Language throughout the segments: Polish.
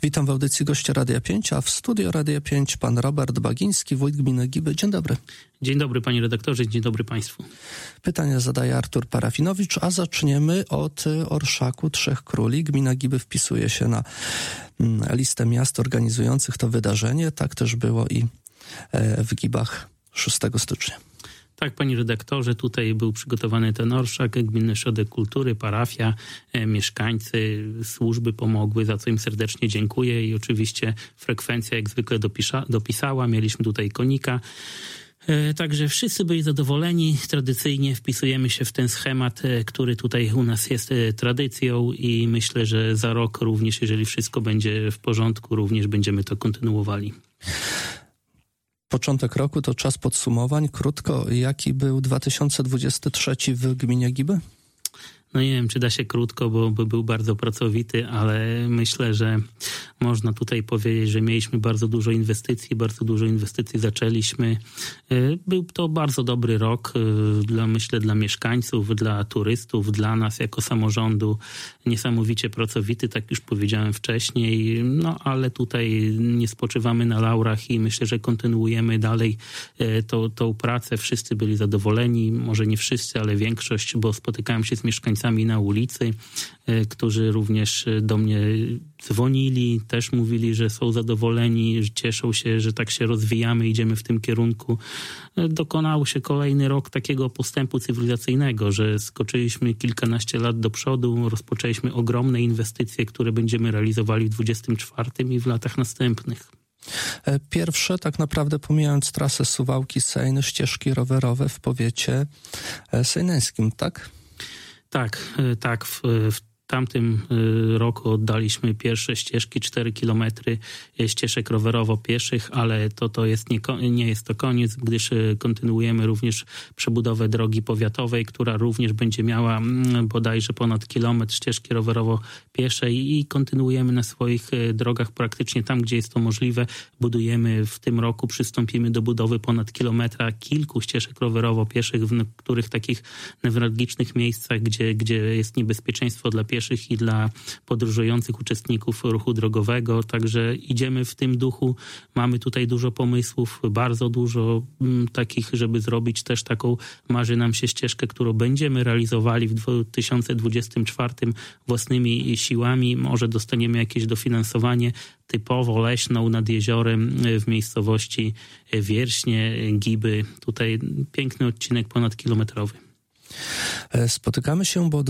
Witam w audycji gościa Radia 5, a w studio Radia 5 pan Robert Bagiński, wójt gminy Giby. Dzień dobry. Dzień dobry panie redaktorze, dzień dobry państwu. Pytania zadaje Artur Parafinowicz, a zaczniemy od orszaku Trzech Króli. Gmina Giby wpisuje się na listę miast organizujących to wydarzenie. Tak też było i w Gibach 6 stycznia. Tak, panie redaktorze, tutaj był przygotowany ten orszak, Gminny Ośrodek Kultury, parafia, mieszkańcy, służby pomogły, za co im serdecznie dziękuję i oczywiście frekwencja jak zwykle dopisała, mieliśmy tutaj konika. Także wszyscy byli zadowoleni. Tradycyjnie wpisujemy się w ten schemat, który tutaj u nas jest tradycją i myślę, że za rok również, jeżeli wszystko będzie w porządku, również będziemy to kontynuowali. Początek roku to czas podsumowań. Krótko, jaki był 2023 w gminie Giby? No nie wiem, czy da się krótko, bo był bardzo pracowity, ale myślę, że można tutaj powiedzieć, że mieliśmy bardzo dużo inwestycji zaczęliśmy. Był to bardzo dobry rok, myślę, dla mieszkańców, dla turystów, dla nas jako samorządu. Niesamowicie pracowity, tak już powiedziałem wcześniej, no ale tutaj nie spoczywamy na laurach i myślę, że kontynuujemy dalej tą pracę. Wszyscy byli zadowoleni, może nie wszyscy, ale większość, bo spotykałem się z mieszkańcami na ulicy, którzy również do mnie dzwonili, też mówili, że są zadowoleni, że cieszą się, że tak się rozwijamy, idziemy w tym kierunku. Dokonał się kolejny rok takiego postępu cywilizacyjnego, że skoczyliśmy kilkanaście lat do przodu, rozpoczęliśmy ogromne inwestycje, które będziemy realizowali w 2024 i w latach następnych. Pierwsze, tak naprawdę pomijając trasę Suwałki-Sejn, ścieżki rowerowe w powiecie sejneńskim, tak? Tak. W tamtym roku oddaliśmy pierwsze ścieżki, 4 kilometry ścieżek rowerowo-pieszych, ale to nie jest to koniec, gdyż kontynuujemy również przebudowę drogi powiatowej, która również będzie miała bodajże ponad kilometr ścieżki rowerowo-pieszej i kontynuujemy na swoich drogach praktycznie tam, gdzie jest to możliwe. Budujemy w tym roku, przystąpimy do budowy ponad kilometra kilku ścieżek rowerowo-pieszych, w których takich newralgicznych miejscach, gdzie jest niebezpieczeństwo dla pieszych i dla podróżujących uczestników ruchu drogowego. Także idziemy w tym duchu. Mamy tutaj dużo pomysłów, bardzo dużo takich, żeby zrobić też taką, marzy nam się ścieżkę, którą będziemy realizowali w 2024 własnymi siłami. Może dostaniemy jakieś dofinansowanie typowo leśną nad jeziorem w miejscowości Wierśnie, Giby. Tutaj piękny odcinek ponadkilometrowy. Spotykamy się, bo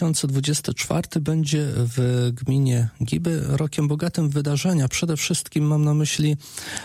2024 będzie w gminie Giby rokiem bogatym w wydarzenia. Przede wszystkim mam na myśli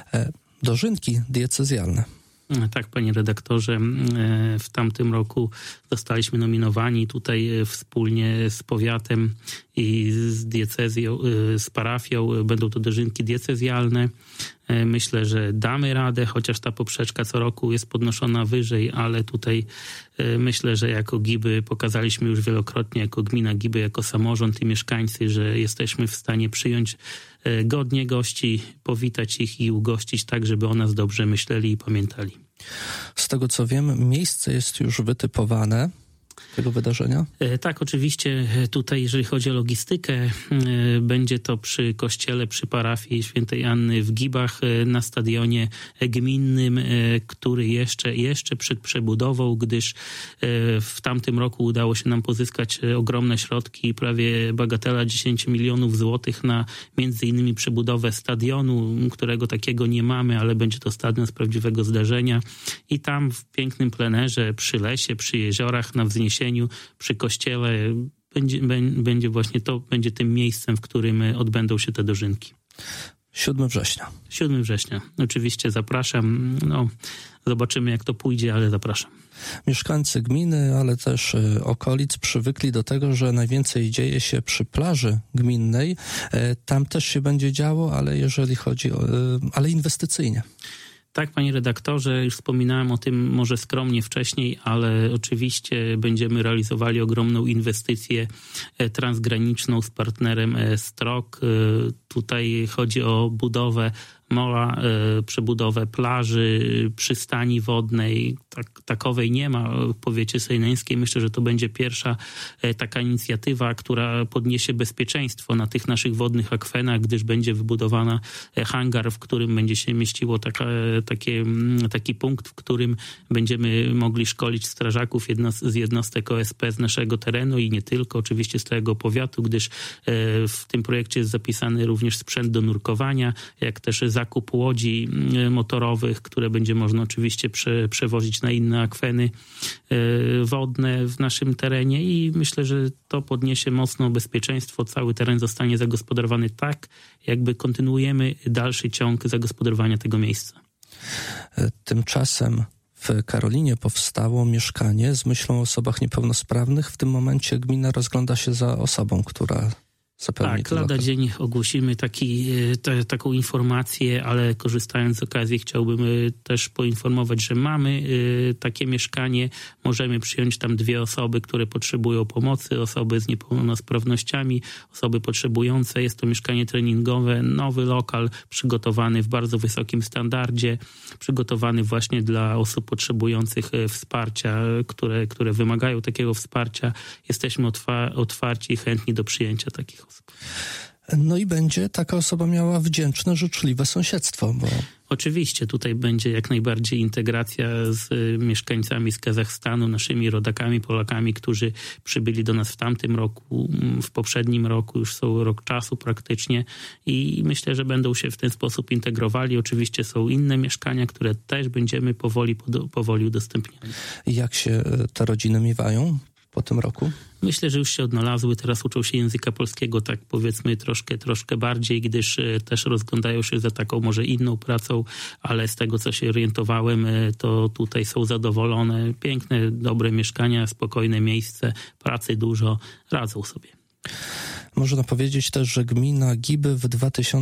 dożynki diecezjalne. Tak, panie redaktorze, w tamtym roku zostaliśmy nominowani tutaj wspólnie z powiatem i z diecezją, z parafią. Będą to dożynki diecezjalne. Myślę, że damy radę, chociaż ta poprzeczka co roku jest podnoszona wyżej, ale tutaj myślę, że jako Giby pokazaliśmy już wielokrotnie, jako gmina Giby, jako samorząd i mieszkańcy, że jesteśmy w stanie przyjąć godnie gości, powitać ich i ugościć tak, żeby o nas dobrze myśleli i pamiętali. Z tego co wiem, miejsce jest już wytypowane tego wydarzenia? Tak, oczywiście tutaj, jeżeli chodzi o logistykę, będzie to przy kościele, przy parafii Świętej Anny w Gibach na stadionie gminnym, który jeszcze przed przebudową, gdyż w tamtym roku udało się nam pozyskać ogromne środki, prawie bagatela 10 milionów złotych na między innymi przebudowę stadionu, którego takiego nie mamy, ale będzie to stadion z prawdziwego zdarzenia i tam w pięknym plenerze, przy lesie, przy jeziorach, na wzniesieniu, przy kościele będzie właśnie to, będzie tym miejscem, w którym odbędą się te dożynki. 7 września. 7 września. Oczywiście zapraszam. Zobaczymy jak to pójdzie, ale zapraszam. Mieszkańcy gminy, ale też okolic przywykli do tego, że najwięcej dzieje się przy plaży gminnej. Tam też się będzie działo, ale jeżeli chodzi o, ale inwestycyjnie. Tak, panie redaktorze, już wspominałem o tym może skromnie wcześniej, ale oczywiście będziemy realizowali ogromną inwestycję transgraniczną z partnerem Strok. Tutaj chodzi o budowę mola, przebudowę plaży, przystani wodnej. Takowej nie ma w powiecie sejneńskiej. Myślę, że to będzie pierwsza taka inicjatywa, która podniesie bezpieczeństwo na tych naszych wodnych akwenach, gdyż będzie wybudowana hangar, w którym będzie się mieściło taki punkt, w którym będziemy mogli szkolić strażaków z jednostek OSP z naszego terenu i nie tylko, oczywiście z całego powiatu, gdyż w tym projekcie jest zapisany również sprzęt do nurkowania, jak też zakup łodzi motorowych, które będzie można oczywiście przewozić na inne akweny wodne w naszym terenie i myślę, że to podniesie mocno bezpieczeństwo. Cały teren zostanie zagospodarowany tak, jakby kontynuujemy dalszy ciąg zagospodarowania tego miejsca. Tymczasem w Karolinie powstało mieszkanie z myślą o osobach niepełnosprawnych. W tym momencie gmina rozgląda się za osobą, która zapewni. Tak, lada dzień ogłosimy taką informację, ale korzystając z okazji chciałbym też poinformować, że mamy takie mieszkanie. Możemy przyjąć tam 2 osoby, które potrzebują pomocy, osoby z niepełnosprawnościami, osoby potrzebujące. Jest to mieszkanie treningowe, nowy lokal przygotowany w bardzo wysokim standardzie, przygotowany właśnie dla osób potrzebujących wsparcia, które wymagają takiego wsparcia. Jesteśmy otwarci i chętni do przyjęcia takich osób. No i będzie taka osoba miała wdzięczne, życzliwe sąsiedztwo, bo... Oczywiście tutaj będzie jak najbardziej integracja z mieszkańcami z Kazachstanu, naszymi rodakami, Polakami, którzy przybyli do nas w tamtym roku, w poprzednim roku, już są rok czasu praktycznie i myślę, że będą się w ten sposób integrowali. Oczywiście są inne mieszkania, które też będziemy powoli udostępniali. Jak się te rodziny miewają po tym roku? Myślę, że już się odnalazły, teraz uczą się języka polskiego, tak powiedzmy troszkę bardziej, gdyż też rozglądają się za taką może inną pracą, ale z tego, co się orientowałem, to tutaj są zadowolone. Piękne, dobre mieszkania, spokojne miejsce, pracy dużo, radzą sobie. Można powiedzieć też, że gmina Giby w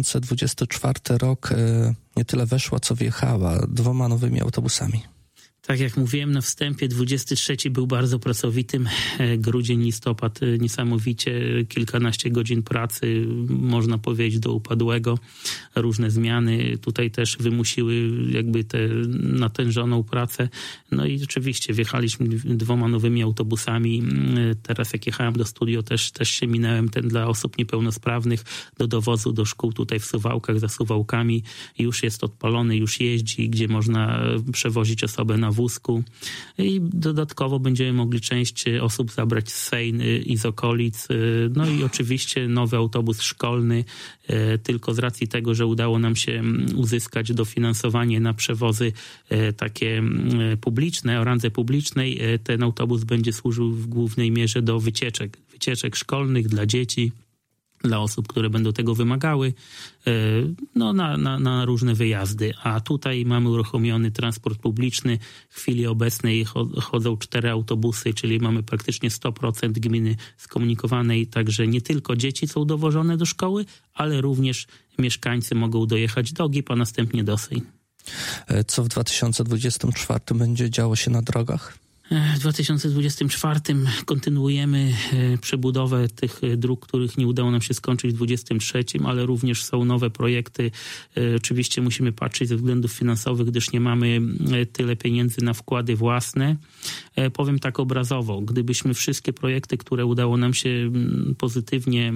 2024 rok nie tyle weszła, co wjechała 2 nowymi autobusami. Tak jak mówiłem na wstępie, 23 był bardzo pracowitym. Grudzień, listopad niesamowicie, kilkanaście godzin pracy, można powiedzieć do upadłego. Różne zmiany tutaj też wymusiły jakby tę natężoną pracę. No i oczywiście wjechaliśmy 2 nowymi autobusami. Teraz jak jechałem do studio też się minąłem dla osób niepełnosprawnych do dowozu do szkół tutaj w Suwałkach, za Suwałkami. Już jest odpalony, już jeździ, gdzie można przewozić osobę na wózku i dodatkowo będziemy mogli część osób zabrać z Sejn i z okolic. No i oczywiście nowy autobus szkolny, tylko z racji tego, że udało nam się uzyskać dofinansowanie na przewozy takie publiczne, o randze publicznej, ten autobus będzie służył w głównej mierze do wycieczek szkolnych dla dzieci, dla osób, które będą tego wymagały, no na różne wyjazdy. A tutaj mamy uruchomiony transport publiczny. W chwili obecnej chodzą 4 autobusy, czyli mamy praktycznie 100% gminy skomunikowanej, także nie tylko dzieci są dowożone do szkoły, ale również mieszkańcy mogą dojechać do GIP, a następnie do Sejn. Co w 2024 będzie działo się na drogach? W 2024 kontynuujemy przebudowę tych dróg, których nie udało nam się skończyć w 2023, ale również są nowe projekty. Oczywiście musimy patrzeć ze względów finansowych, gdyż nie mamy tyle pieniędzy na wkłady własne. Powiem tak obrazowo, gdybyśmy wszystkie projekty, które udało nam się pozytywnie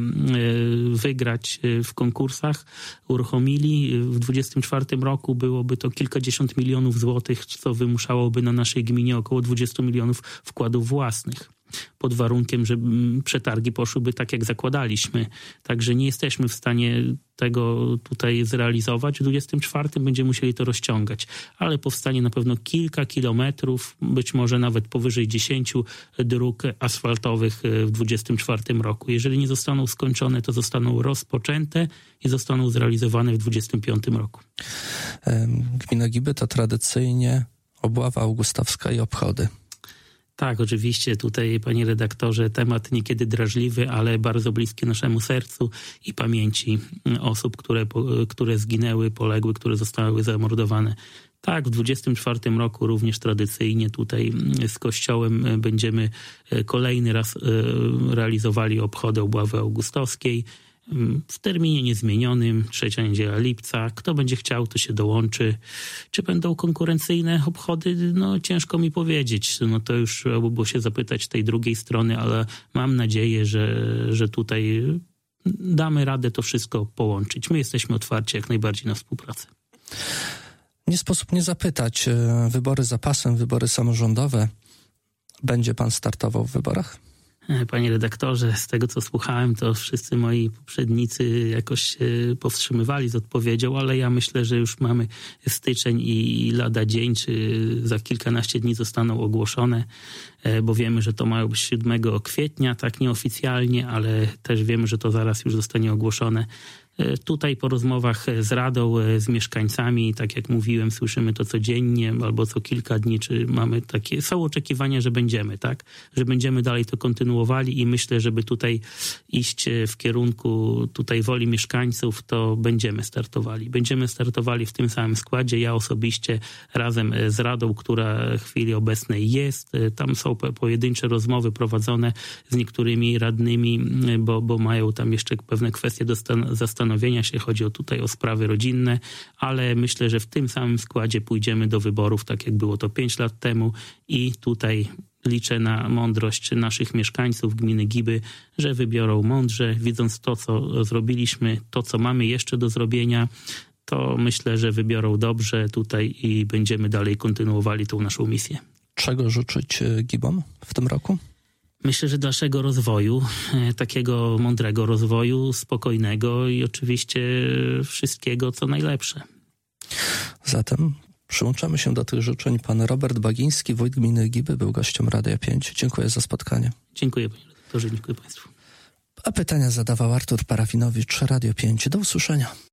wygrać w konkursach, uruchomili w 2024 roku, byłoby to kilkadziesiąt milionów złotych, co wymuszałoby na naszej gminie około 20 milionów wkładów własnych. Pod warunkiem, że przetargi poszłyby tak, jak zakładaliśmy. Także nie jesteśmy w stanie tego tutaj zrealizować. W 2024 będziemy musieli to rozciągać. Ale powstanie na pewno kilka kilometrów, być może nawet powyżej 10 dróg asfaltowych w 2024 roku. Jeżeli nie zostaną skończone, to zostaną rozpoczęte i zostaną zrealizowane w 2025 roku. Gmina Giby to tradycyjnie obława augustowska i obchody. Tak, oczywiście tutaj, panie redaktorze, temat niekiedy drażliwy, ale bardzo bliski naszemu sercu i pamięci osób, które zginęły, poległy, które zostały zamordowane. Tak, w 2024 roku również tradycyjnie tutaj z Kościołem będziemy kolejny raz realizowali obchody obławy augustowskiej. w terminie niezmienionym, 3. niedziela lipca. Kto będzie chciał, to się dołączy. Czy będą konkurencyjne obchody? No ciężko mi powiedzieć. No to już trzeba by było się zapytać tej drugiej strony, ale mam nadzieję, że tutaj damy radę to wszystko połączyć. My jesteśmy otwarci jak najbardziej na współpracę. Nie sposób nie zapytać. Wybory za pasem, wybory samorządowe. Będzie pan startował w wyborach? Panie redaktorze, z tego co słuchałem, to wszyscy moi poprzednicy jakoś się powstrzymywali z odpowiedzią, ale ja myślę, że już mamy styczeń i lada dzień, czy za kilkanaście dni zostaną ogłoszone, bo wiemy, że to mają być 7 kwietnia, tak nieoficjalnie, ale też wiemy, że to zaraz już zostanie ogłoszone. Tutaj po rozmowach z Radą, z mieszkańcami, tak jak mówiłem, słyszymy to codziennie albo co kilka dni, czy mamy takie, są oczekiwania, że będziemy, tak? Że będziemy dalej to kontynuowali i myślę, żeby tutaj iść w kierunku tutaj woli mieszkańców, to będziemy startowali. Będziemy startowali w tym samym składzie. Ja osobiście razem z Radą, która w chwili obecnej jest, tam są pojedyncze rozmowy prowadzone z niektórymi radnymi, bo mają tam jeszcze pewne kwestie do zastanowienia się, chodzi tutaj o sprawy rodzinne, ale myślę, że w tym samym składzie pójdziemy do wyborów, tak jak było to 5 lat temu i tutaj liczę na mądrość naszych mieszkańców gminy Giby, że wybiorą mądrze, widząc to, co zrobiliśmy, to, co mamy jeszcze do zrobienia, to myślę, że wybiorą dobrze tutaj i będziemy dalej kontynuowali tą naszą misję. Czego życzyć Gibom w tym roku? Myślę, że dalszego rozwoju, takiego mądrego rozwoju, spokojnego i oczywiście wszystkiego, co najlepsze. Zatem przyłączamy się do tych życzeń. Pan Robert Bagiński, wójt gminy Giby, był gościem Radia 5. Dziękuję za spotkanie. Dziękuję, panie redaktorze, dziękuję państwu. A pytania zadawał Artur Parafinowicz, Radio 5. Do usłyszenia.